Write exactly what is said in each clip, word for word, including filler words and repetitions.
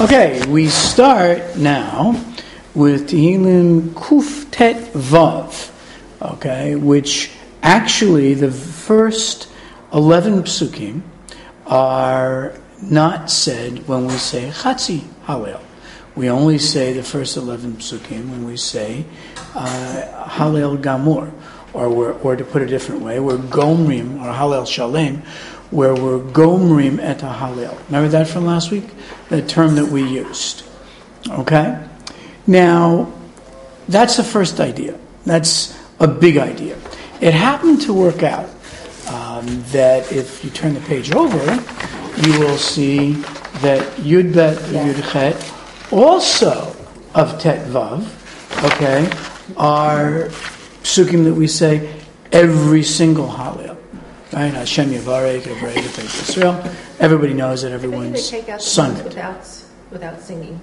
Okay, we start now with Tehillim Kuf Tet Vav, okay, which actually the first eleven psukim are not said when we say Chatzi Hallel. We only say the first eleven psukim when we say uh, Hallel Gamor, or we're, or to put it a different way, we're Gomrim, or Hallel Shalem, where we're Gomrim et Hallel. Remember that from last week? The term that we used. Okay? Now, that's the first idea. That's a big idea. It happened to work out um, that if you turn the page over, you will see that Yud Bet Yud Chet, also of Tet Vav, okay, are psukim that we say every single Hallel. Right? Hashem Yavarek, Yavarek, Yisrael. Everybody knows that everyone's sung it. Without, without singing.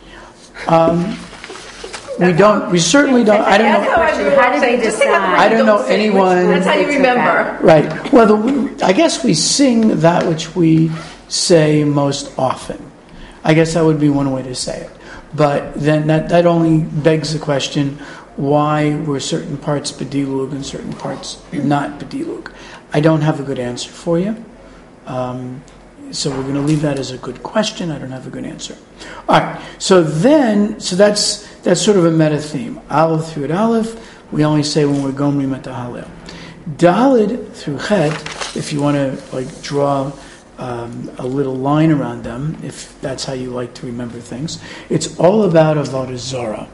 Um, we don't. We certainly don't. I don't know. How did they decide? I don't know anyone. That's how you remember. Right. Well, the, I guess we sing that which we say most often. I guess that would be one way to say it. But then that, that only begs the question: why were certain parts bedilug and certain parts not bedilug? I don't have a good answer for you. Um, so we're going to leave that as a good question. I don't have a good answer. All right. So then, so that's that's sort of a meta theme. Aleph through Aleph, we only say when we're gomrim at the Hallel. Dalid through Chet, if you want to like draw um, a little line around them, if that's how you like to remember things, it's all about Avodah Zarah.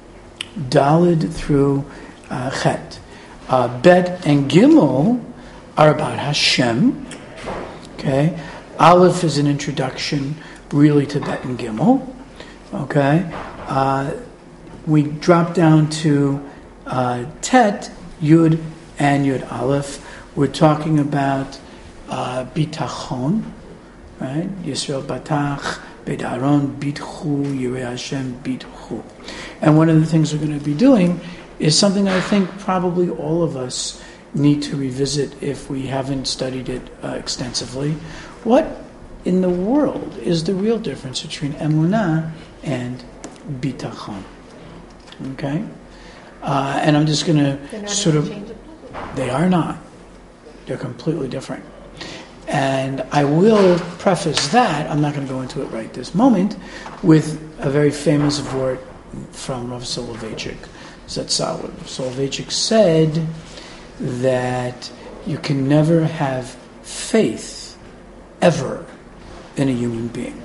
Dalid through uh, Chet. Uh, Bet and Gimel are about Hashem. Okay, Aleph is an introduction, really, to Bet and Gimel. Okay, uh, we drop down to uh, Tet, Yud, and Yud Aleph. We're talking about uh, Bitachon, right? Yisrael Batach, Beit Aaron, Bitchu, Yirei Hashem, Bitchu. And one of the things we're going to be doing is something I think probably all of us need to revisit if we haven't studied it uh, extensively. What in the world is the real difference between emunah and bitachon? Okay? Uh, and I'm just going to sort of... They are not. They're completely different. And I will preface that, I'm not going to go into it right this moment, with a very famous word from Rav Soloveitchik. Zatzal. Rav Soloveitchik said that you can never have faith ever in a human being.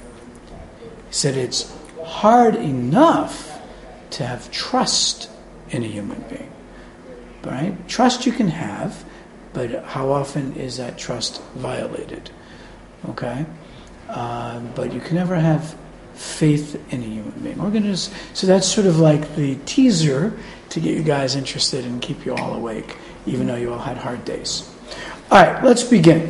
He said it's hard enough to have trust in a human being. Right? Trust you can have, but how often is that trust violated? Okay? Uh, but you can never have faith in a human being. We're gonna just, so that's sort of like the teaser to get you guys interested and keep you all awake, even though you all had hard days. All right, let's begin.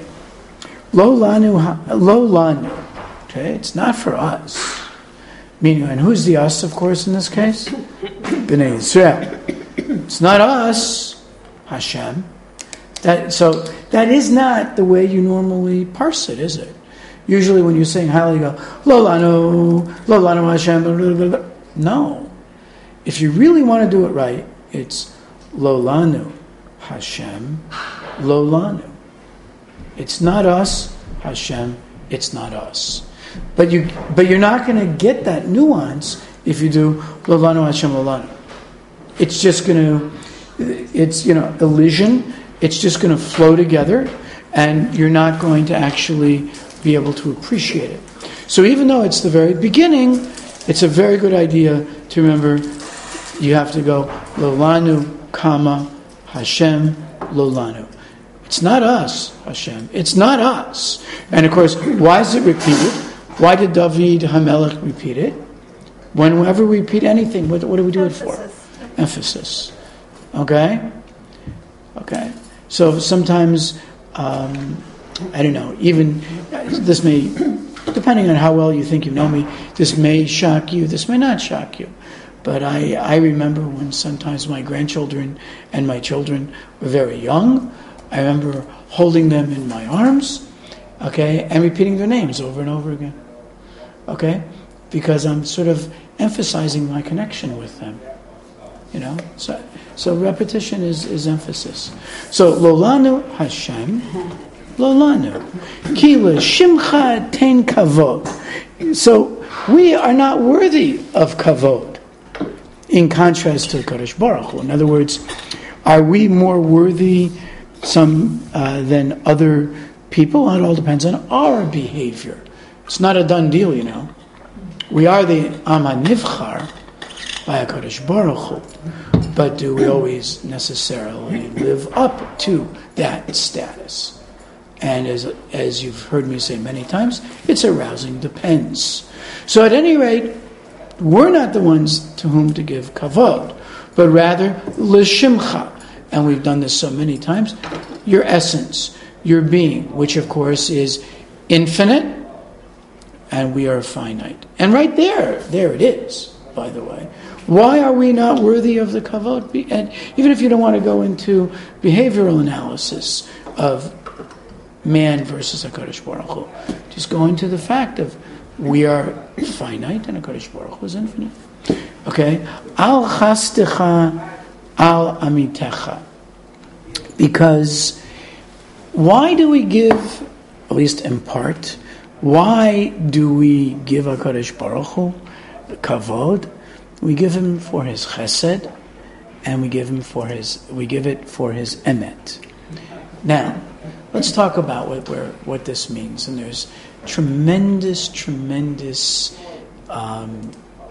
Lo lanu, lo lanu. Okay, it's not for us. Meaning, and who's the us, of course, in this case? Bnei Yisrael. It's not us, Hashem. That, so that is not the way you normally parse it, is it? Usually when you're saying Hallel, you go, Lo lanu, Lo lanu Hashem, blah, blah, blah. No. If you really want to do it right, it's Lo lanu, Hashem, Lo lanu. It's not us, Hashem, it's not us. But, you, but you're not going to get that nuance if you do Lo lanu, Hashem, Lo lanu. It's just going to, it's, you know, elision. It's just going to flow together, and you're not going to actually be able to appreciate it. So even though it's the very beginning, it's a very good idea to remember you have to go Lo lanu, comma, Hashem, Lo lanu. It's not us, Hashem. It's not us. And of course, why is it repeated? Why did David HaMelech repeat it? Whenever we repeat anything, what, what do we do Emphasis. It for? Emphasis. Okay? Okay. So sometimes, um, I don't know, even this may, depending on how well you think you know me, this may shock you, this may not shock you. But I, I remember when sometimes my grandchildren and my children were very young, I remember holding them in my arms, okay, and repeating their names over and over again. okay? Because I'm sort of emphasizing my connection with them, you know? So, so repetition is, is emphasis. So, Lolanu Hashem, Lolanu. Ki l'shimcha ten kavod. So, we are not worthy of kavod, in contrast to Kadosh Baruch Hu. In other words, are we more worthy some uh, than other people? It all depends on our behavior. It's not a done deal, you know. We are the Am HaNivchar by HaKadosh Baruch Hu, but do we always necessarily live up to that status? And as as you've heard me say many times, it's arousing depends. So at any rate, we're not the ones to whom to give kavod, but rather l'shimcha. And we've done this so many times. Your essence, your being, which of course is infinite, and we are finite. And right there, there it is, by the way. Why are we not worthy of the kavod? And even if you don't want to go into behavioral analysis of man versus HaKadosh Baruch Hu, just go into the fact of we are finite and HaKadosh Baruch Hu is infinite. Okay? Al chastecha al amitecha. Because why do we give, at least in part, why do we give HaKadosh Baruch Hu kavod? We give him for his chesed, and we give him for his we give it for his emet. Now, let's talk about what where, what this means. And there's tremendous, tremendous um,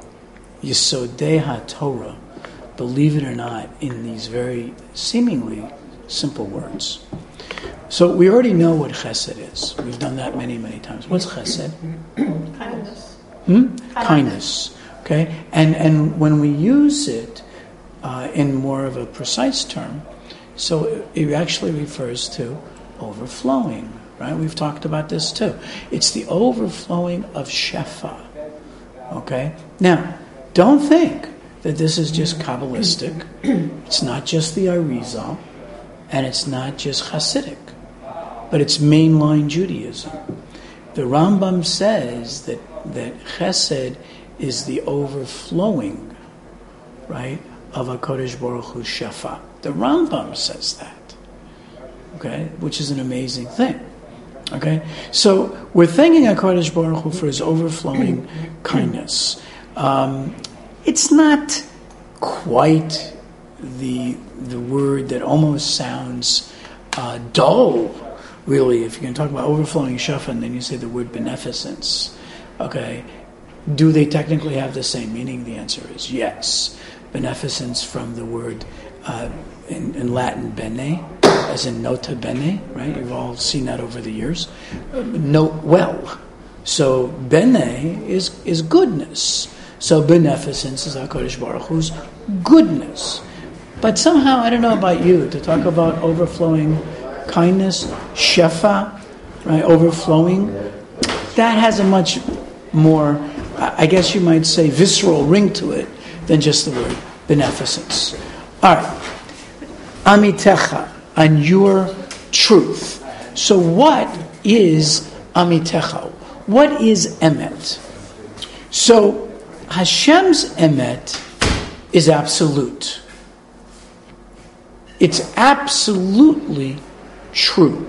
Yesodei HaTorah, believe it or not, in these very seemingly simple words. So we already know what chesed is. We've done that many, many times. What's chesed? Kindness. Hmm? Kindness. Okay? And and when we use it uh, in more of a precise term, so it, it actually refers to overflowing, right? We've talked about this too. It's the overflowing of shefa. Okay? Now, don't think that this is just Kabbalistic. It's not just the Arizal, and it's not just Hasidic, but it's mainline Judaism. The Rambam says that, that Chesed is the overflowing, right, of HaKadosh Baruch Hu shefa. The Rambam says that, okay, which is an amazing thing. Okay, so we're thanking HaKadosh Baruch Hu for his overflowing kindness. Um, it's not quite the the word that almost sounds uh, dull, really. If you're going to talk about overflowing shefa, and then you say the word beneficence, okay, do they technically have the same meaning? The answer is yes. Beneficence from the word uh, in, in Latin bene, as in nota bene, right? You've all seen that over the years. Uh, note well. So bene is is goodness. So beneficence is HaKadosh Baruch Hu's goodness. But somehow, I don't know about you, to talk about overflowing kindness, shefa, right, overflowing, that has a much more, I guess you might say, visceral ring to it than just the word beneficence. All right. Amitecha, on your truth. So what is amitecha? What is emet? So Hashem's emet is absolute. It's absolutely true.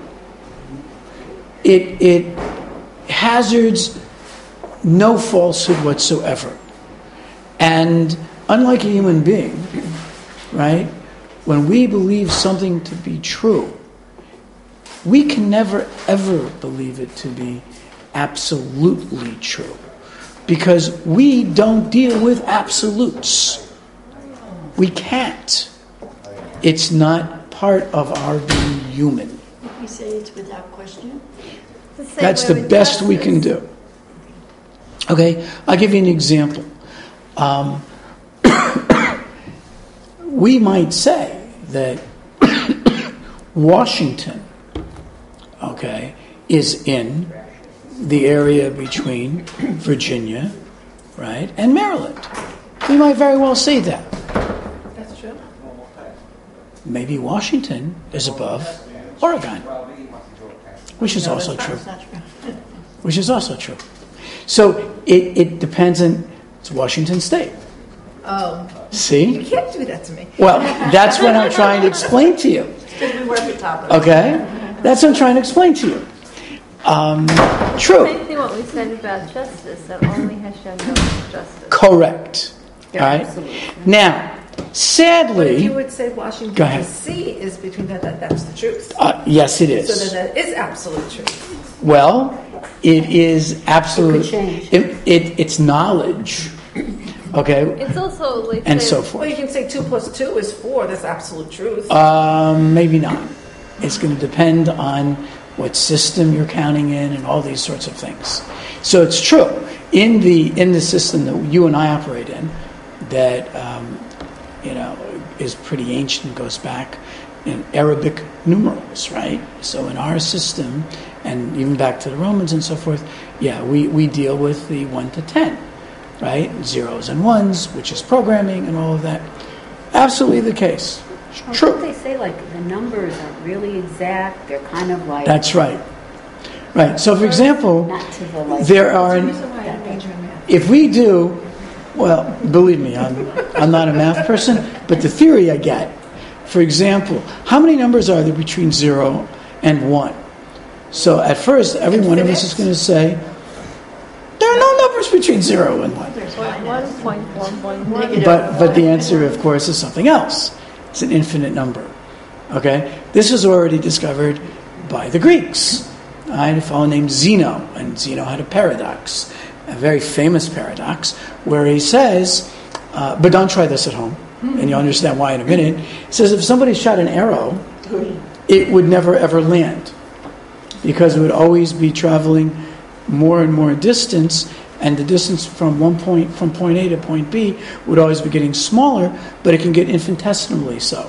It it hazards no falsehood whatsoever. And unlike a human being, right, when we believe something to be true, we can never ever believe it to be absolutely true. Because we don't deal with absolutes. We can't. It's not part of our being human. We say it's without question. That's the best we can do. Okay, I'll give you an example. Um, we might say that Washington, okay, is in the area between Virginia, right, and Maryland. We might very well say that. That's true. Maybe Washington is above Oregon, which is also true. Which is also true. So it, it depends on, it's Washington State. Oh, See? you can't do that to me. Well, that's what I'm trying to explain to you. Because we were at the top of it. Okay? That's what I'm trying to explain to you. Um, true. Same thing what we said about justice, that only Hashem knows justice. Correct. All right? Now, But if sadly, you would say Washington, Go ahead. D C is between that, that, that's the truth. uh, yes, it So is. then that is absolute truth. Well, it is absolute. It could change. It, it, it's knowledge. Okay? It's also like And say- so Well, you forth. can say two plus two is four. That's absolute truth. Um, maybe not. It's going to depend on what system you're counting in and all these sorts of things. So it's true. In the in the system that you and I operate in, that um, you know is pretty ancient and goes back in Arabic numerals, right? So in our system, and even back to the Romans and so forth, yeah, we, we deal with the one to ten, right? Zeros and ones, which is programming and all of that. Absolutely the case. Well, True. don't they say like the numbers aren't really exact? They're kind of like That's right. Right. So, for example, not to the like. there are. That's the reason why I major in math. If we do, well, believe me, I'm I'm not a math person, but the theory I get. For example, how many numbers are there between zero and one? So at first, every one of us is going to say there are no numbers between zero and one. one point one one one. Negative. But but the answer, of course, is something else. It's an infinite number. Okay, this was already discovered by the Greeks. I had a fellow named Zeno, and Zeno had a paradox, a very famous paradox, where he says, uh, but don't try this at home, and you'll understand why in a minute. He says if somebody shot an arrow, it would never ever land, because it would always be traveling more and more distance, and the distance from one point from point A to point B would always be getting smaller, but it can get infinitesimally so.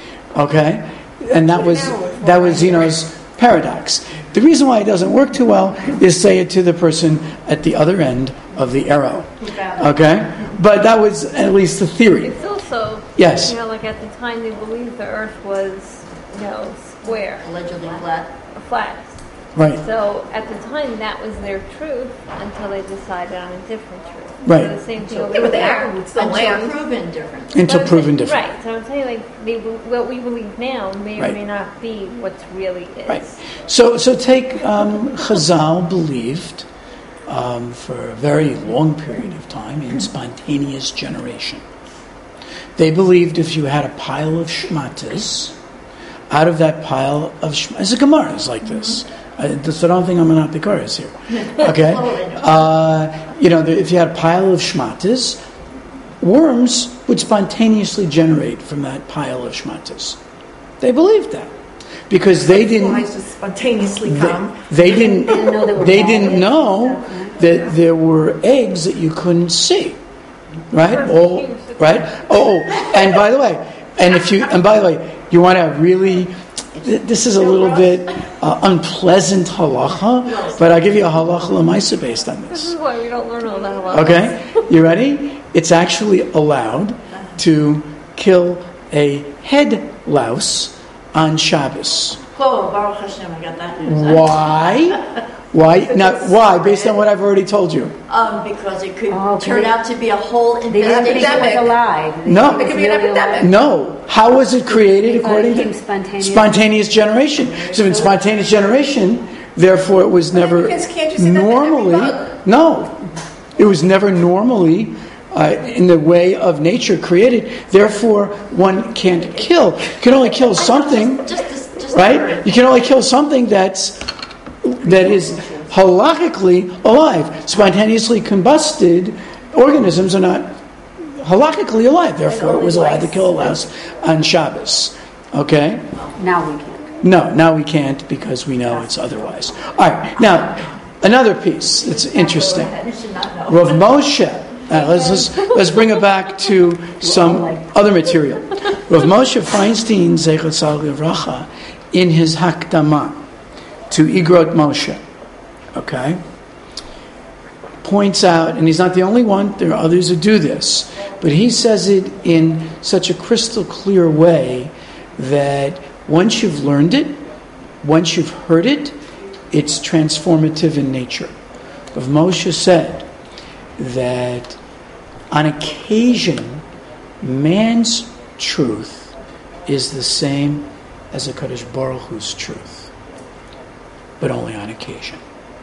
Okay, and that was that was Zeno's paradox. The reason why it doesn't work too well is say it to the person at the other end of the arrow. Okay, but that was at least the theory. It's also, Yes. you know, like at the time they believed the Earth was, you know, square, Allegedly flat. flat. Right. So at the time that was their truth until they decided on a different truth. Right. So the same thing Yeah, over but the there. arrow would still Until land. proven different. Until So I'm proven saying- different. Right. So I'm saying like they, what we believe now may Right. or may not be what's really is. Right. So, so take um, Chazal believed um, for a very long period of time in spontaneous generation. They believed if you had a pile of shmatas, out of that pile of shmatas, the Gemara is like this. I, so I don't think I'm an apikoros here. Okay? Uh, you know, if you had a pile of shmatas, worms would spontaneously generate from that pile of shmatas. They believed that. Because they didn't... Flies just spontaneously come. They, they didn't. Didn't know there were They balls didn't and know stuff, right? that there were eggs that you couldn't see, right? All right. Oh, oh, and by the way, and if you and by the way, you want to really. th- This is a little bit uh, unpleasant halacha, but I'll give you a halacha l'maisa based on This this. is why we don't learn all that halachas. Okay, you ready? It's actually allowed to kill a head louse on Shabbos. Oh, Baruch Hashem, I got that news. Why? Why? Now, why? Based on what I've already told you. Um, because it could Oh, 'cause turn they- out to be a whole They didn't think it infestation. was alive. They No. thought It could be an was really epidemic. alive. No. How was it created They thought according it to came spontaneous. spontaneous generation? So in spontaneous generation, therefore it was never because can't you say that to every normally. bug? No, it was never normally uh, in the way of nature created. Therefore, one can't kill. You can only kill something, Just, just, just right? You can only kill something that's that is halachically alive. Spontaneously combusted organisms are not halachically alive. Therefore, it was allowed to kill a louse on Shabbos. Okay? Now we can't. No, now we can't because we know it's otherwise. All right. Now, another piece that's interesting. I should not know. Rav Moshe. Uh, let's, let's let's bring it back to some other material. Rav Moshe Feinstein Zeichat Tzal Livracha in his Hakdama to Igrot Moshe, okay, points out, and he's not the only one. There are others who do this, but he says it in such a crystal clear way that once you've learned it, once you've heard it, it's transformative in nature. Rav Moshe said that on occasion, man's truth is the same as a Kadosh Baruch Hu's truth, but only on occasion.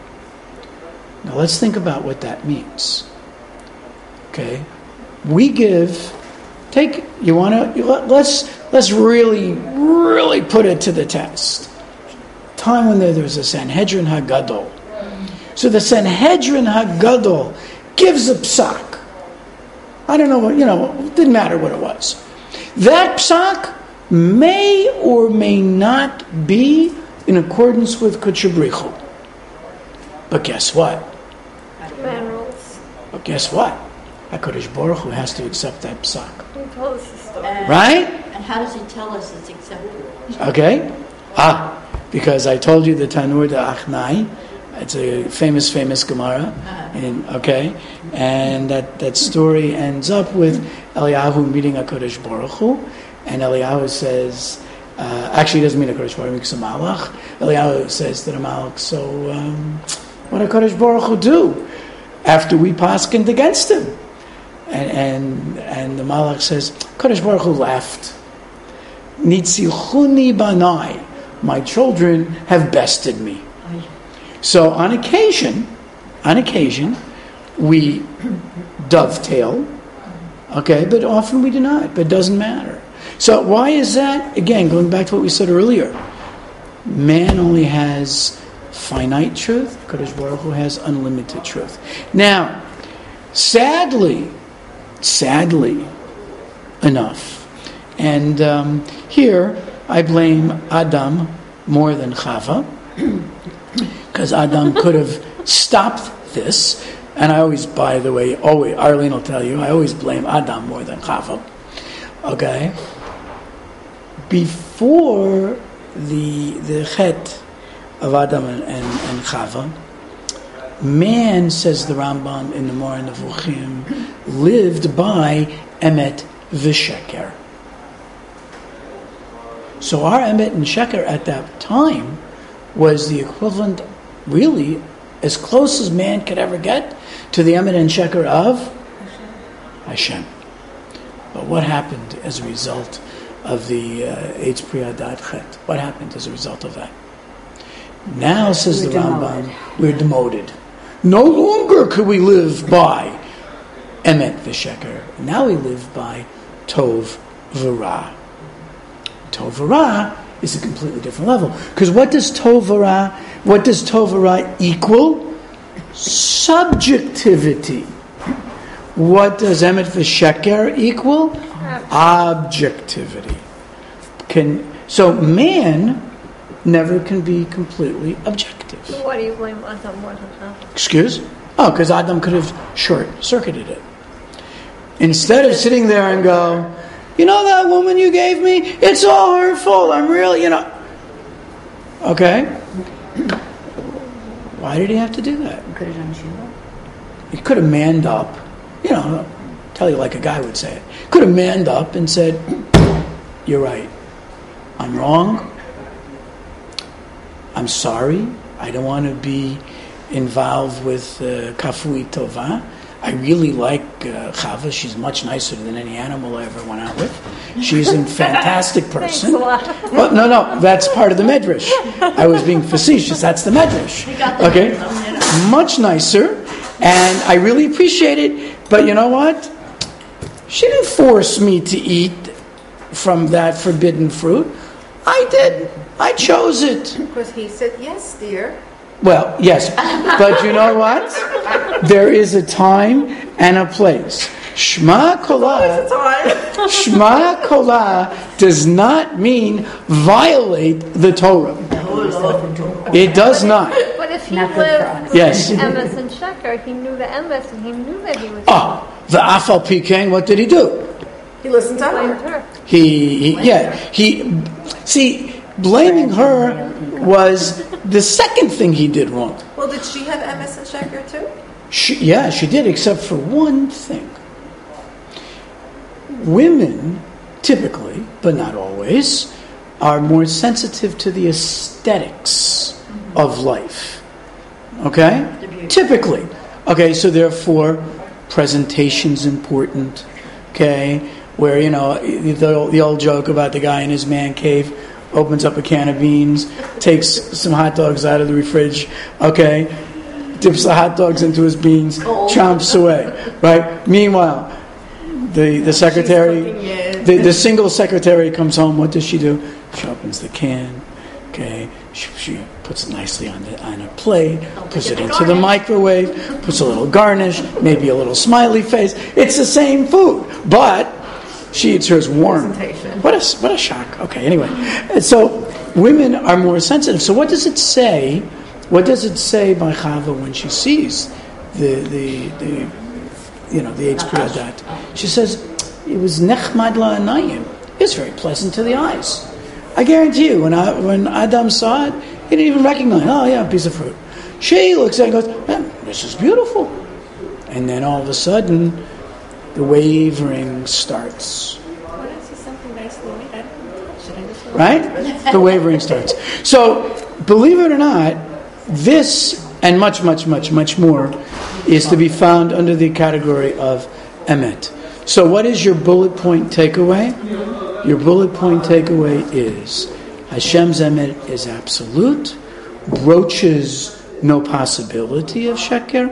Now let's think about what that means. Okay, we give. Take you want to let's let's really really put it to the test. Time when there, there was a Sanhedrin Hagadol. So the Sanhedrin Hagadol gives a psak. I don't know what you know. It didn't matter what it was. That psak may or may not be in accordance with Kutshabrichu. But guess what? Man rules. But guess what? HaKadosh Baruch Hu has to accept that psak. He told us the story. And, Right? And how does he tell us it's acceptable? Okay? Ah, because I told you the Tanur de Achnai. It's a famous, famous Gemara. And, okay? And that, that story ends up with Eliyahu meeting HaKadosh Baruch Hu. And Eliyahu says, uh, actually he doesn't mean HaKadosh Baruch Hu, it's a Malach. Eliyahu says to the Malach, so um, what did HaKadosh Baruch Hu do after we paskined against him? And, and and the Malach says, Kadosh Baruch Hu laughed. Nitzilchuni banai, my children have bested me. So on occasion, on occasion, we dovetail, okay, but often we do not. But it doesn't matter. So why is that? Again, going back to what we said earlier, man only has finite truth. Kadosh Baruch Hu has unlimited truth. Now, sadly. Sadly enough. And um, here I blame Adam more than Chava, because Adam could have stopped this. And I always, by the way, always, Arlene will tell you, I always blame Adam more than Chava. Okay? Before the the chet of Adam and, and, and Chava, man, says the Rambam in the Moreh Nevuchim, lived by emet v'sheker. So our emet and sheker at that time was the equivalent, really, as close as man could ever get to the emet and sheker of Hashem. But what happened as a result of the Eitz Pri Hadat Chet? What happened as a result of that? Now, says We're the demoted. Rambam, we're demoted. No longer could we live by emet v'sheker. Now we live by tov v'ra. Tov v'ra is a completely different level. Because what does tov v'ra, what does tov v'ra equal? Subjectivity. What does emet v'sheker equal? Objectivity. Can so man never can be completely objective. So why do you blame Adam more than Chava? Excuse? Oh, because Adam could have short-circuited it. Instead of sitting there and go, you know that woman you gave me? It's all her fault. I'm really, you know. Okay? Why did he have to do that? You could have done Shiva. He could have manned up, you know, tell you like a guy would say it. Could have manned up and said, you're right. I'm wrong. I'm sorry. I don't want to be involved with uh, Kafui Tova. I really like uh, Chava. She's much nicer than any animal I ever went out with. She's a fantastic person. Thanks a lot. Well, no, no, that's part of the medrash. I was being facetious. That's the medrash. Okay, much nicer, and I really appreciate it. But you know what? She didn't force me to eat from that forbidden fruit. I did. I chose it. Because he said, yes, dear. Well, yes, but you know what? There is a time and a place. Shema Kolah, Shema Kolah does not mean violate the Torah. It does not. But if he Not good for lived us. with Yes. Emes and Sheker, he knew the Emes and he knew that he was Oh, the Afal Pikain, what did he do? He listened to blamed her. her. He, he yeah, he, see, blaming her was the second thing he did wrong. Well, did she have M S and Sheker too? She, yeah, she did, except for one thing. Women, typically, but not always, are more sensitive to the aesthetics of life. Okay? The beauty. typically. Okay, so therefore, presentation's important. Okay, where, you know, the, the old joke about the guy in his man cave opens up a can of beans, takes some hot dogs out of the fridge, okay, dips the hot dogs into his beans, chomps away, right? Meanwhile, the, the secretary, the, the single secretary comes home, what does she do? She opens the can, okay, she, she puts it nicely on, the, on a plate, puts it into the microwave, puts a little garnish, maybe a little smiley face. It's the same food, but she eats hers warm. What a, what a shock. Okay, anyway. So women are more sensitive. So what does it say? What does it say by Chava when she sees the, the, the you know, the Eitz Pri Hadat? She says, it was nechmad la'anayim. It's very pleasant to the eyes. I guarantee you, when I, when Adam saw it, he didn't even recognize, oh yeah, a piece of fruit. She looks at it and goes, man, this is beautiful. And then all of a sudden, the wavering starts. What is this something nicely made? I don't know. Should I just Right? The wavering starts. So, believe it or not, this and much, much, much, much more is to be found under the category of emet. So what is your bullet point takeaway? Your bullet point takeaway is Hashem's emet is absolute, broaches no possibility of sheker.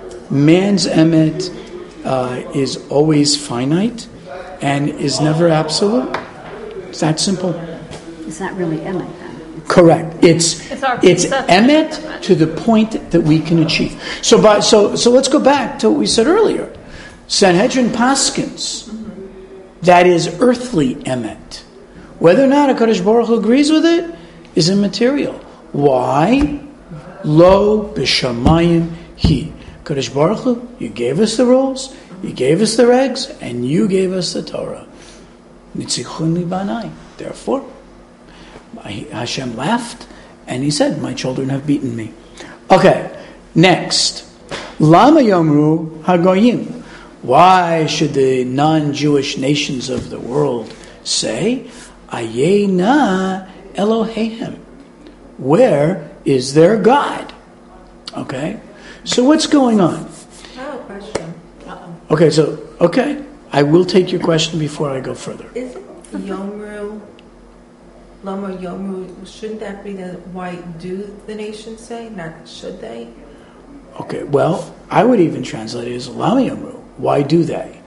Man's emet uh, is always finite and is never absolute. It's that simple. It's not really emet then. Correct. It's It's our it's perception of emet emet. to the point that we can achieve. So by so so let's go back to what we said earlier. Sanhedrin paskins, that is earthly emet. Whether or not HaKadosh Baruch Hu agrees with it is immaterial. Why? Lo b'shamayim hi. HaKadosh Baruch Hu, you gave us the rules, you gave us the regs, and you gave us the Torah. Nitzichun li banai. Therefore, Hashem laughed, and he said, my children have beaten me. Okay, next. Lama yomru hagoyim. Why should the non-Jewish nations of the world say, Ayena Eloheim? Where is their God? Okay, so what's going on? I have a question. Okay, so, okay, I will take your question before I go further. Is it Yomru, Lama Yomru, shouldn't that be the why do the nations say, not should they? Okay, well, I would even translate it as Lama Yomru. Why do they?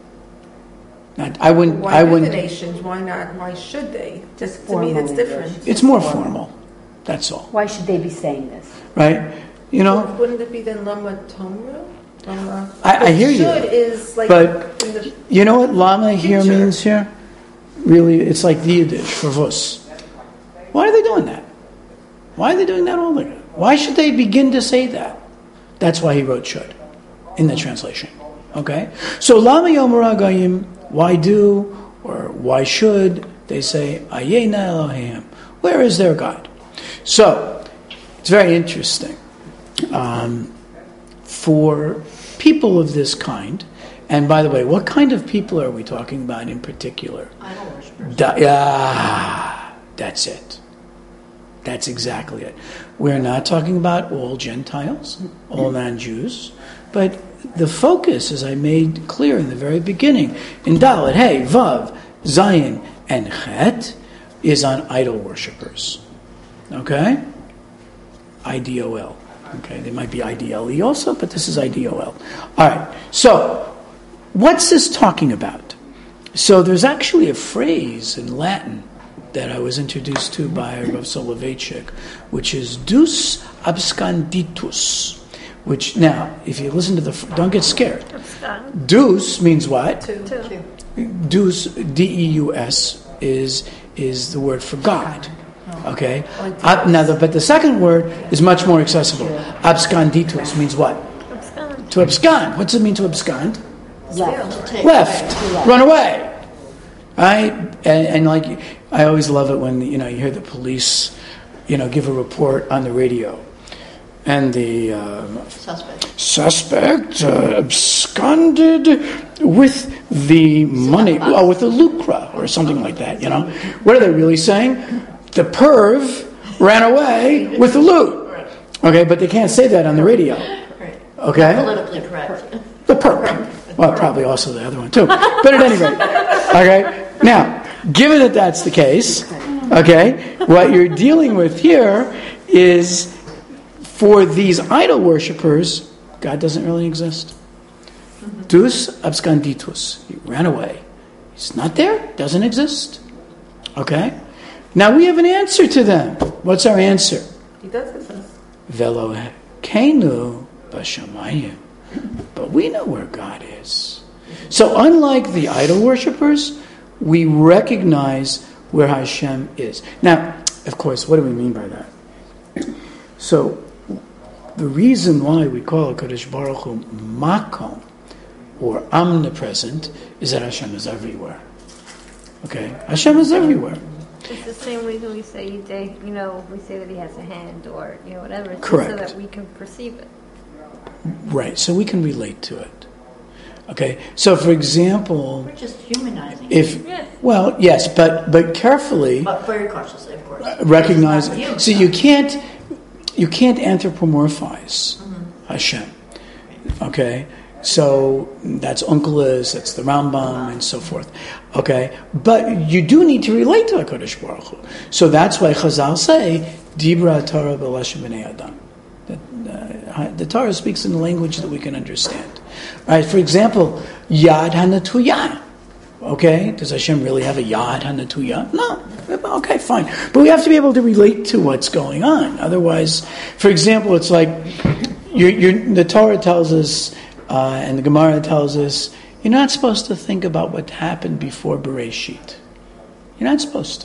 Not, I wouldn't. Why I do wouldn't. the nations? Why not? Why should they? Just to Formal me, that's English. different. It's more formal. That's all, Why should they be saying this? right? You know, Wouldn't it be then Lama Tomru? Lama. I- I hear you, Should is like but- in the you know what Lama here Future. means here. Really, it's like the Yiddish for vus. Why are they doing that? Why are they doing that all the time? Why should they begin to say that? That's why he wrote should in the translation. Okay? So, Lama Yomer Agayim, why do, or why should, they say, Ayena Elohim. Where is their God? So, it's very interesting. Um, for people of this kind, and by the way, what kind of people are we talking about in particular? Idol worshippers. Da- yeah, that's it. That's exactly it. We're not talking about all Gentiles, all non-Jews, but the focus, as I made clear in the very beginning, in Dalet, Hey, Vav, Zayin, and Chet, is on idol worshippers. Okay? I D O L. Okay, they might be I D L E also, but this is I D O L. All right, so what's this talking about? So there's actually a phrase in Latin that I was introduced to by Rav Soloveitchik, which is "dus absconditus," which now, if you listen to the, don't get scared. Abscond. Dus means what? two. Two. Dus, D E U S, is is the word for God. Okay? Uh, now, the, but the second word is much more accessible. Absconditus means what? Abscond. To abscond. What's it mean to abscond? Left. Take Left. away. Run away. Right? And, and like, I always love it when, you know, you hear the police, you know, give a report on the radio. And the um, Suspect. suspect uh, absconded with the money, oh, with the lucre or something like that, you know. What are they really saying? The perv ran away with the loot. Okay, but they can't say that on the radio. Okay? Politically correct. The perp. Well, probably also the other one too. But at any rate, okay? Now, given that that's the case, okay, what you're dealing with here is for these idol worshippers, God doesn't really exist. Dus absconditus. He ran away. He's not there, doesn't exist. Okay? Now we have an answer to them. What's our answer? He does exist. Velo kenu b'shamayim. But we know where God is. So unlike the idol worshippers, we recognize where Hashem is. Now, of course, what do we mean by that? So, the reason why we call HaKadosh Baruch Hu Makom, or omnipresent, is that Hashem is everywhere. Okay? Hashem is everywhere. It's the same reason we say, you know, we say that he has a hand or, you know, whatever. It's Correct. So that we can perceive it. Right, so we can relate to it. Okay? So, for example, We're just humanizing. if, Yeah. well, yes, but but carefully But very cautiously, of course. recognize It's not human. so you can't you can't anthropomorphize Hashem. Okay? So that's Onkelos, that's the Rambam, and so forth. Okay? But you do need to relate to HaKadosh Baruch Hu. So that's why Chazal say, Dibra Torah b'lashon b'nei Adam. The, the Torah speaks in the language that we can understand. Right? For example, Yad HaNatuyah. Okay? Does Hashem really have a Yad HaNatuyah? No. Okay, fine. But we have to be able to relate to what's going on. Otherwise, for example, it's like you're, you're, the Torah tells us, uh, and the Gemara tells us, you're not supposed to think about what happened before Bereshit. You're not supposed to.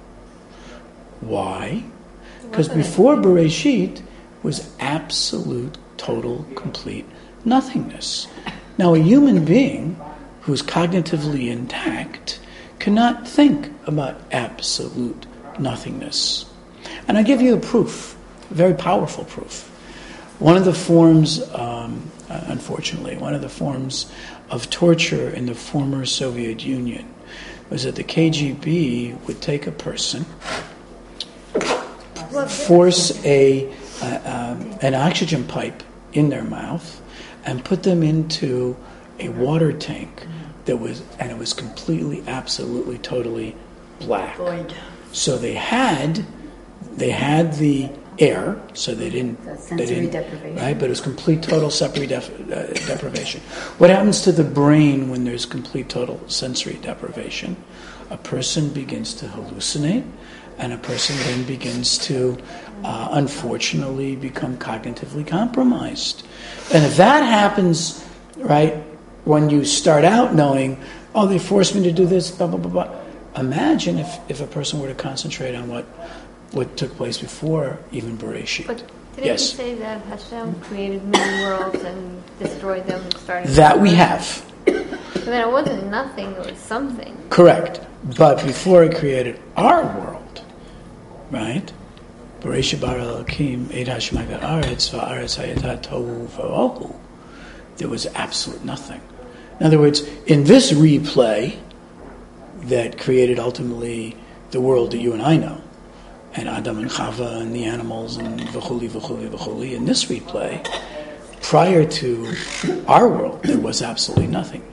Why? Because before Bereshit was absolute, total, complete nothingness. Now, a human being who's cognitively intact cannot think about absolute nothingness. And I give you a proof, a very powerful proof. One of the forms, um, unfortunately, one of the forms of torture in the former Soviet Union was that the K G B would take a person, force a uh, um, an oxygen pipe in their mouth, and put them into a water tank that was, and it was completely, absolutely, totally black. Void. So they had, they had the air, so they didn't, The they sensory didn't, deprivation. right? But it was complete, total sensory def, uh, deprivation. What happens to the brain when there's complete, total sensory deprivation? A person begins to hallucinate, and a person then begins to, uh, unfortunately, become cognitively compromised. And if that happens, right, when you start out knowing, oh, they forced me to do this, blah, blah, blah, blah. Imagine if, if a person were to concentrate on what what took place before even Bereshit. But didn't Yes. you say that Hashem created many worlds and destroyed them starting That we from have. But then it wasn't nothing, it was something. Correct. But before it created our world, right? Bereshit bara Elokim et hashemay v'aretz v'aretz hayata tohu v'ohu. There was absolute nothing. In other words, in this replay that created ultimately the world that you and I know, and Adam and Chava and the animals and v'chuli, v'chuli, v'chuli, in this replay, prior to our world, there was absolutely nothing.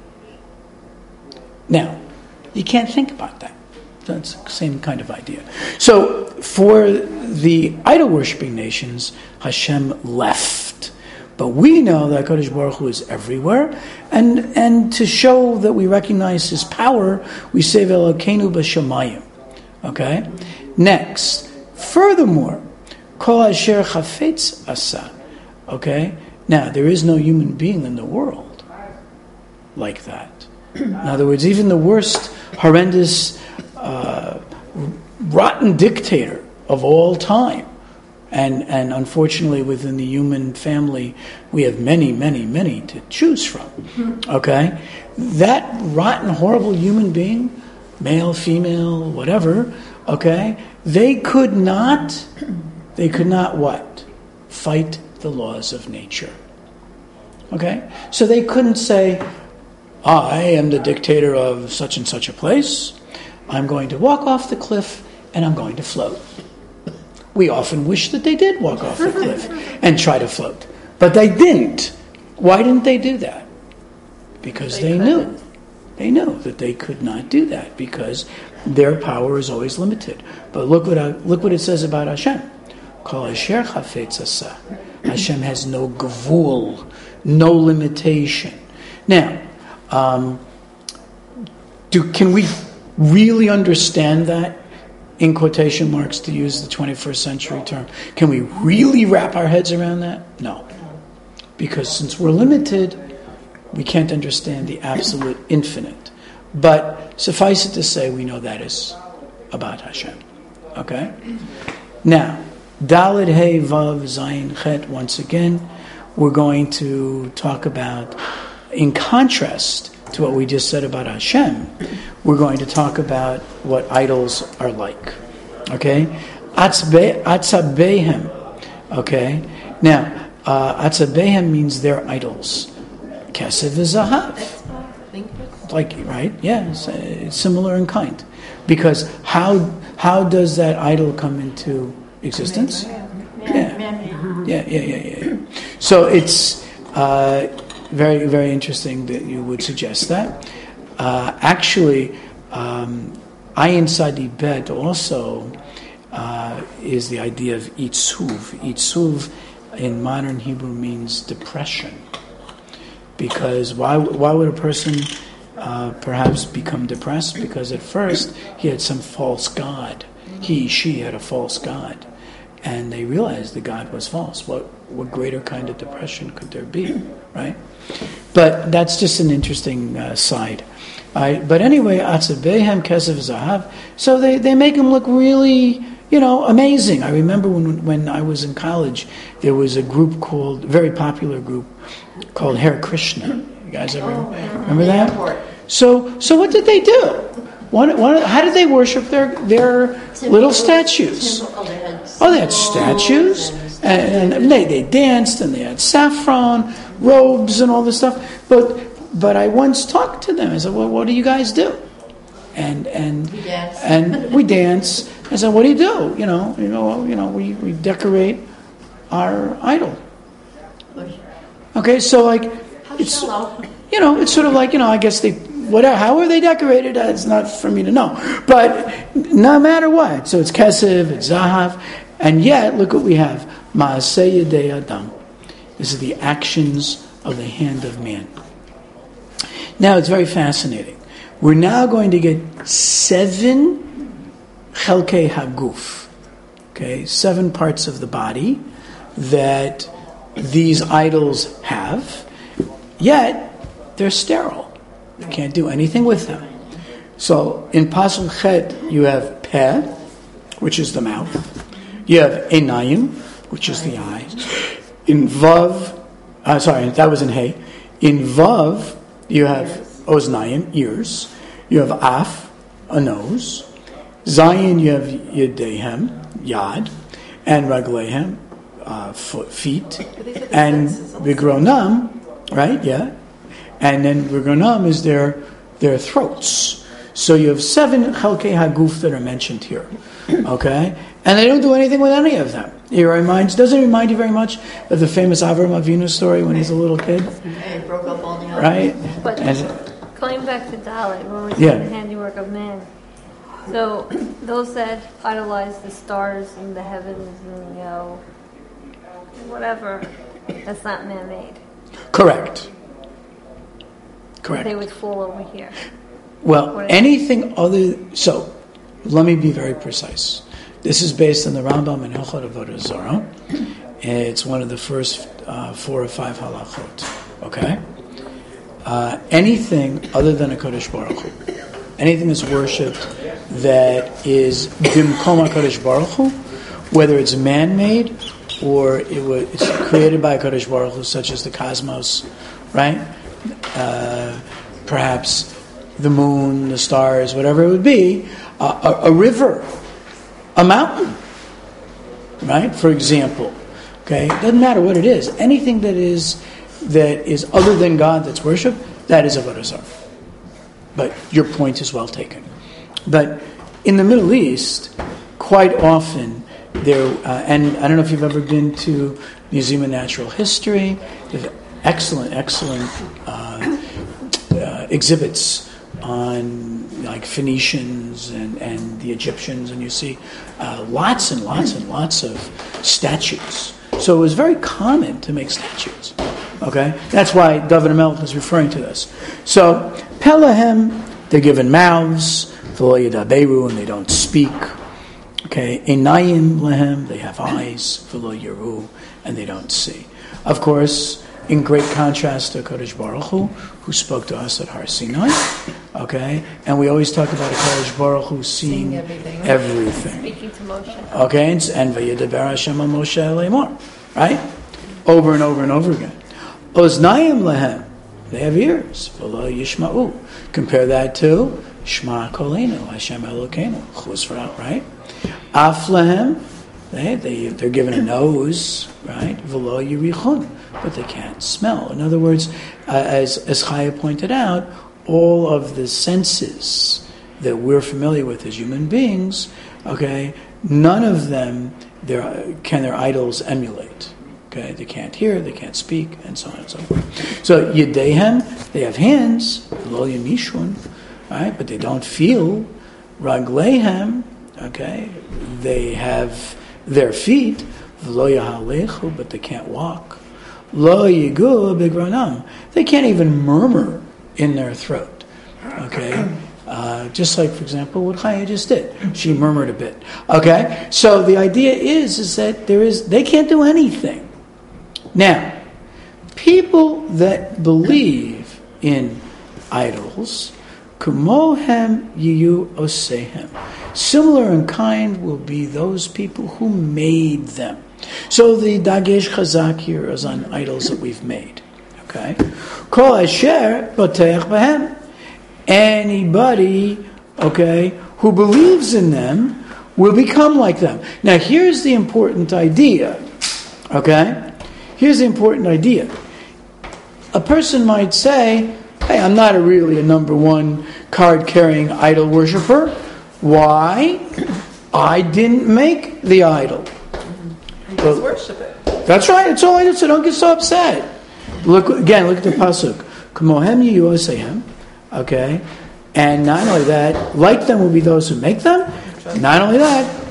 Now, you can't think about that. That's the same kind of idea. So, for the idol-worshipping nations, Hashem left. But we know that HaKadosh Baruch Hu is everywhere, and and to show that we recognize His power, we say V'Elokeinu b'shamayim. Okay? Next, furthermore, Kol Asher Chafetz Asa. Okay? Now, there is no human being in the world like that. In other words, even the worst, horrendous, uh, rotten dictator of all time, and and unfortunately within the human family, we have many, many, many to choose from. Okay? That rotten, horrible human being, male, female, whatever, okay, they could not, they could not what? Fight the laws of nature. Okay? So they couldn't say, I am the dictator of such and such a place. I'm going to walk off the cliff and I'm going to float. We often wish that they did walk off the cliff and try to float. But they didn't. Why didn't they do that? Because They they, knew. couldn't. They knew that they could not do that because their power is always limited. But look what I, look what it says about Hashem. Kol asher chafetz asa. Hashem has no gavul, no limitation. Now, um, do can we really understand that? In quotation marks, to use the twenty-first century term. Can we really wrap our heads around that? No. Because since we're limited, we can't understand the absolute infinite. But suffice it to say, we know that is about Hashem. Okay? Now, Daled Hey Vav Zayin Chet, once again, we're going to talk about, in contrast to what we just said about Hashem, we're going to talk about what idols are like. Okay? Atzbe, Atzabehem. Okay? Now, uh, Atzabehem means they're idols. Kesef is Zahav. Like, right? Yeah, it's, uh, it's similar in kind. Because how how does that idol come into existence? Yeah. Yeah, yeah, yeah, yeah. yeah. So it's uh, very, very interesting that you would suggest that. Uh, actually, um, Ayin Sadi Bet also uh, is the idea of Itzuv. Itzuv in modern Hebrew means depression. Because why why would a person uh, perhaps become depressed? Because at first he had some false god. He, she had a false god. And they realized the God was false. What what greater kind of depression could there be, right? But that's just an interesting uh, side. I, but anyway, Atzabehem Kesef Zahav. So they, they make him look really, you know, amazing. I remember when when I was in college, there was a group called, a very popular group called Hare Krishna. You guys ever Oh, remember that? So so what did they do? One, one, how did they worship their their little statues? Oh, they had, Oh, they had statues, and, and they, they danced, and they had saffron robes and all this stuff. But but I once talked to them. I said, "Well, what do you guys do?" And and We dance. and we dance. I said, "What do you do?" You know, you know, you know, we, we decorate our idol. Okay, so like it's you know, it's sort of like, you know, I guess they. Whatever, how are they decorated? Uh, it's not for me to know. But no matter what, so it's Kesef, it's Zahav, and yet look what we have: Maaseh Yedei Adam. This is the actions of the hand of man. Now it's very fascinating. We're now going to get seven Chelkei Haguf, okay, seven parts of the body that these idols have, yet they're sterile. You can't do anything with them. So in Pasuk Chet, you have Peh, which is the mouth. You have Einayim, which is the eyes. In Vav, uh, sorry, that was in Hey. In Vav, you have Oznayim, ears. You have Af, a nose. Zayin, you have Yedehem, Yad. And Raglehem, uh, foot, feet. And Vigronam, right, yeah. And then Rigonam is their their throats. So you have seven Chelkei Haguf that are mentioned here. Okay? And they don't do anything with any of them. It reminds, doesn't it remind you very much of the famous Avram Avinu story when he's a little kid? It broke up all the Right? But And, going back to Dalit, when we Yeah. say the handiwork of man, so those that idolize the stars and the heavens and, you know, whatever, that's not man-made. correct. Correct. They would fall over here. Well, What- anything other... So, let me be very precise. This is based on the Rambam in Hilchot Avodah Zarah. It's one of the first uh, four or five halachot. Okay? Uh, anything other than a Kodesh Baruch Hu, anything that's worshipped that is Bimkom HaKadosh Baruch Hu, whether it's man-made or it was, it's created by a Kodesh Baruch Hu, such as the cosmos, right? Uh, perhaps the moon, the stars, whatever it would be, uh, a, a river, a mountain, right? For example, okay, it doesn't matter what it is. Anything that is that is other than God that's worshipped, that is avodah zarah. But your point is well taken. But in the Middle East, quite often there, uh, and I don't know if you've ever been to Museum of Natural History. excellent, excellent uh, uh, exhibits on like Phoenicians and, and the Egyptians, and you see uh, lots and lots and lots of statues. So it was very common to make statues. Okay, that's why David HaMelech is referring to this. So Pelahem, they're given mouths, v'lo yadaberu, and they don't speak. Okay, Einayim lehem, they have eyes, v'lo yeru, and they don't see. Of course, in great contrast to Kodesh Baruch Hu, who spoke to us at Har Sinai. Okay, and we always talk about a Kodesh Baruch Hu seeing, seeing everything. everything. Speaking to Moshe. Okay, and Vayedaber Hashem al Moshe Lemor, right? Over and over and over again. Oznayim lehem, they have ears. V'lo yishma'u. Compare that to Shema Kolenu, Hashem Elokeinu, Chuzra, right? Af lehem, they, they, they're given a nose, right? V'lo yirichun, but they can't smell. In other words, uh, as, as Chaya pointed out, all of the senses that we're familiar with as human beings, okay, none of them their, can their idols emulate. Okay, they can't hear, they can't speak, and so on and so forth. So Yedehem, they have hands, lo yamishun, right? But they don't feel. Raglehem, okay, they have their feet, lo yahalechu, but they can't walk. Lo yigu bigranam, they can't even murmur in their throat. Okay. Uh, just like, for example, what Chaya just did. She murmured a bit. Okay? So the idea is, is that there is they can't do anything. Now, people that believe in idols, kumohem yiyu osehem, similar in kind will be those people who made them. So the dagesh chazak here is on idols that we've made. Okay? Kol asher boteach bahem. Anybody, okay, who believes in them will become like them. Now, here's the important idea, okay? Here's the important idea. A person might say, hey, I'm not a really a number one card-carrying idol worshiper. Why? I didn't make the idol. Just well, worship it. That's right, it's all I did, so don't get so upset. Look again, look at the pasuk. K'mohem yiyu osehem. Okay, and not only that, like them will be those who make them. Not only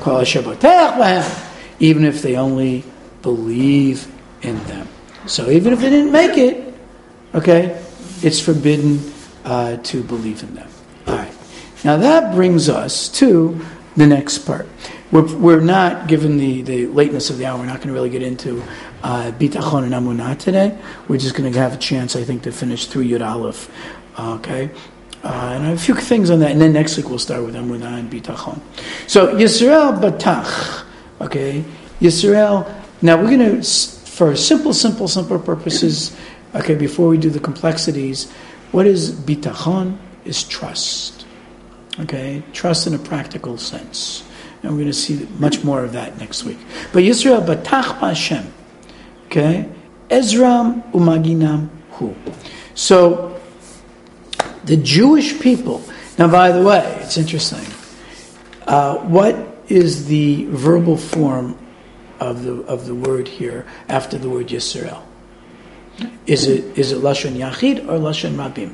that, even if they only believe in them. So even if they didn't make it, okay, it's forbidden uh, to believe in them. All right. Now that brings us to the next part. We're, we're not, given the, the lateness of the hour, we're not going to really get into uh, Bitachon and Amunah today. We're just going to have a chance, I think, to finish through Yud Aleph. Okay, uh, and I have a few things on that, and then next week we'll start with Amunah and Bitachon. So Yisrael Batach, okay, Yisrael. Now we're going to, for simple, simple, simple purposes, okay, before we do the complexities, what is Bitachon? Is trust, okay, trust in a practical sense, and we're going to see much more of that next week. But Yisrael Batach Hashem, okay, Ezram Umaginam Hu. So the Jewish people. Now, by the way, it's interesting. Uh, what is the verbal form of the of the word here after the word Yisrael? Is it is it lashon yachid or lashon rabim?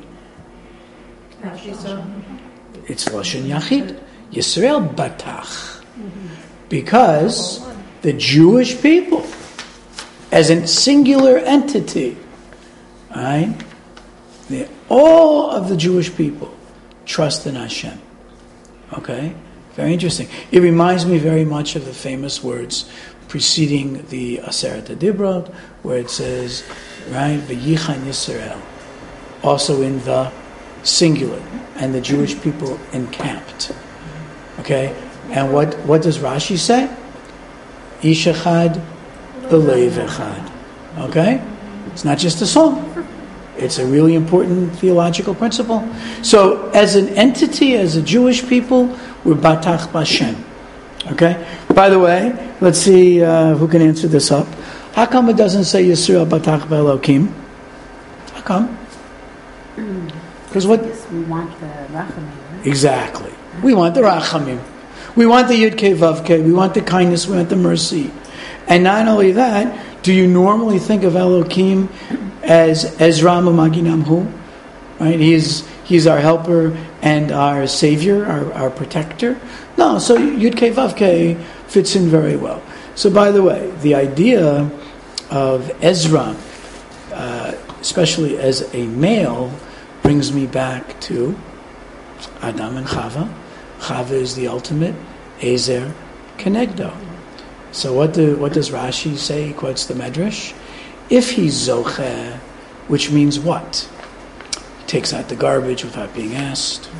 It's lashon yachid. Yisrael batach, because the Jewish people, as a singular entity, right? The, all of the Jewish people trust in Hashem. Okay? Very interesting. It reminds me very much of the famous words preceding the Aseret HaDibrot, where it says, right, V'yichan Yisrael, also in the singular, and the Jewish people encamped. Okay? And what, what does Rashi say? Ish echad, b'leiv echad. Okay? It's not just a song. It's a really important theological principle. So, as an entity, as a Jewish people, we're Batach B'Hashem. Okay? By the way, let's see uh, who can answer this up. How come it doesn't say Yisrael Batach B'Elokim? How come? Because what? We want the Rachamim. Exactly. We want the Rachamim. We want the Yud Kei Vav Kei. We want the kindness. We want the mercy. And not only that, do you normally think of Elokim as Ezra Maginam Hu, right? He is he's our helper and our savior, our, our protector. No, so Yud Kei Vav Kei fits in very well. So by the way, the idea of Ezra, uh, especially as a male, brings me back to Adam and Chava. Chava is the ultimate Ezer Kenegdo. So what do what does Rashi say? He quotes the Medrash. If he's Zocheh, which means what? He takes out the garbage without being asked.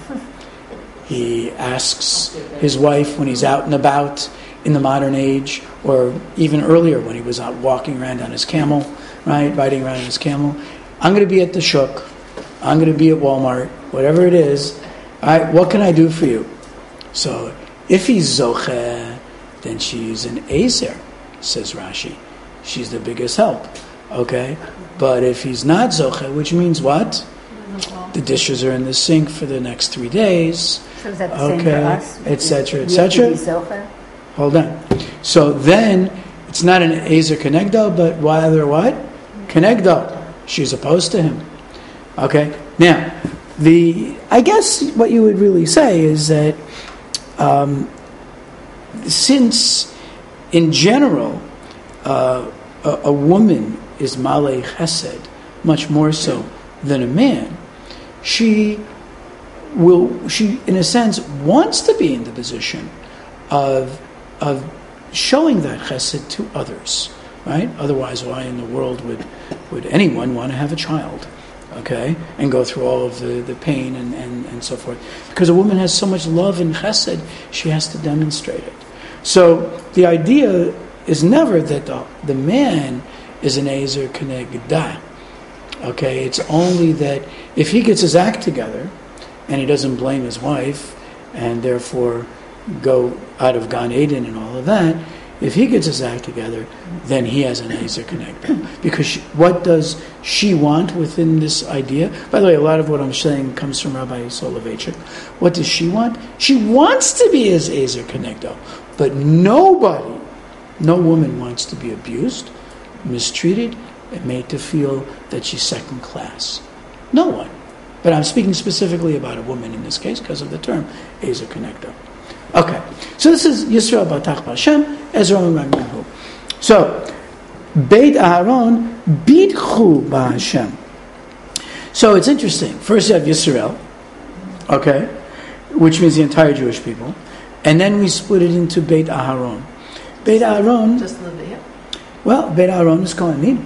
He asks his wife when he's out and about in the modern age, or even earlier when he was out walking around on his camel, right, riding around on his camel. I'm going to be at the Shuk. I'm going to be at Walmart. Whatever it is, all right, what can I do for you? So if he's Zocheh, then she's an Ezer, says Rashi. She's the biggest help. Okay? But if he's not Zocheh, which means what? The dishes are in the sink for the next three days. So is that the okay, same for us? et cetera, et We have to cetera. be Zocheh? Hold on. So then, it's not an Ezer Kenegdo, but rather what? Kenegdo. She's opposed to him. Okay? Now, the I guess what you would really say is that um, since, in general, uh, a, a woman is Malei Chesed, much more so than a man, she will, she in a sense wants to be in the position of of showing that Chesed to others, right? Otherwise, why in the world would would anyone want to have a child, okay, and go through all of the, the pain and, and, and so forth? Because a woman has so much love and Chesed, she has to demonstrate it. So the idea is never that the, the man is an Ezer Kenegdah. Okay, it's only that if he gets his act together and he doesn't blame his wife and therefore go out of Gan Eden and all of that, if he gets his act together, then he has an Ezer Kenegdah. Because she, what does she want within this idea? By the way, a lot of what I'm saying comes from Rabbi Soloveitchik. What does she want? She wants to be his Ezer Kenegdah. But nobody, no woman wants to be abused, mistreated, and made to feel that she's second class. No one. But I'm speaking specifically about a woman in this case because of the term Ezer Kenegdah. Okay, so this is Yisrael Batach B'Hashem, Ezra and Ragnahu. So, Beit Aharon Bidchu B'Hashem. So it's interesting. First you have Yisrael, okay, which means the entire Jewish people, and then we split it into Beit Aharon. Beit Aharon, Just Leviah? well, Beit Aharon is Kohanim,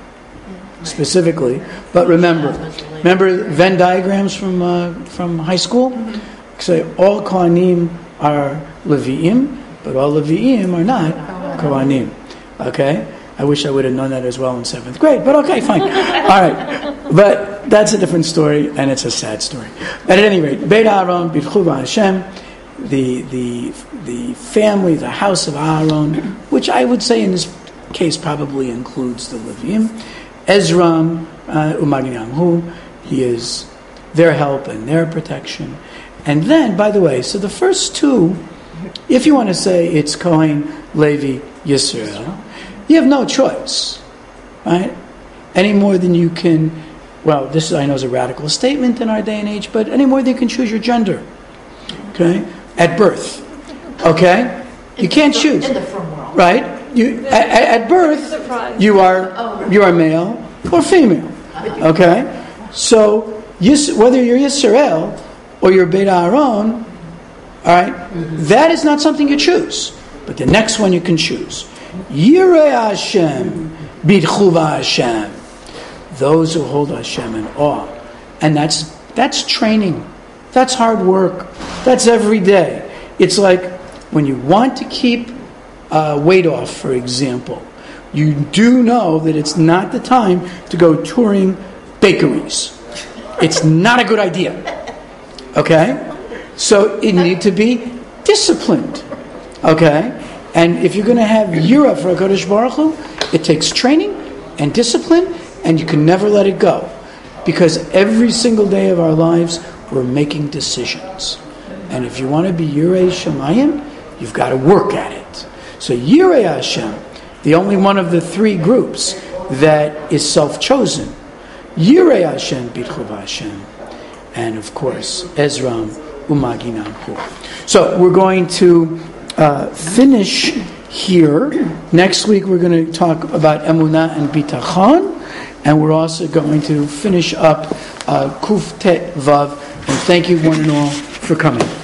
specifically. But remember, remember Venn diagrams from uh, from high school? Mm-hmm. So all Kohanim are Levi'im, but all Levi'im are not Kohanim. Okay? I wish I would have known that as well in seventh grade, but okay, fine. All right. But that's a different story, and it's a sad story. But at any rate, Beit Aharon, Bidchu B'Hashem, the, the, the family, the house of Aharon, which I would say in this case probably includes the Levi'im, Ezram, uh, Umaginam Hu, he is their help and their protection. And then, by the way, so the first two, if you want to say it's Kohen, Levi, Yisrael, you have no choice, right? Any more than you can, well, this I know is a radical statement in our day and age, but any more than you can choose your gender, okay? At birth, okay? You can't choose, In the frum world. right? You at, at birth, you are you are male or female, okay? So Yis, whether you're Yisrael or you're Beit Aharon, all right, mm-hmm. that is not something you choose. But the next one you can choose. Yirei Hashem, Bidchu Hashem. Those who hold Hashem in awe. And that's that's training. That's hard work. That's every day. It's like when you want to keep uh, weight off, for example, you do know that it's not the time to go touring bakeries. It's not a good idea. Okay? So you need to be disciplined. Okay? And if you're going to have Yira for HaKadosh Baruch Hu, it takes training and discipline, and you can never let it go. Because every single day of our lives, we're making decisions. And if you want to be Yirei Shemayim, you've got to work at it. So Yirei Hashem, the only one of the three groups that is self-chosen, Yirei Hashem Bitchu Hashem, and of course Ezram Umaginam Hu. So we're going to uh, finish here. Next week we're going to talk about Emunah and Bitachon, and we're also going to finish up uh, Kuf Tet Vav. And thank you one and all for coming.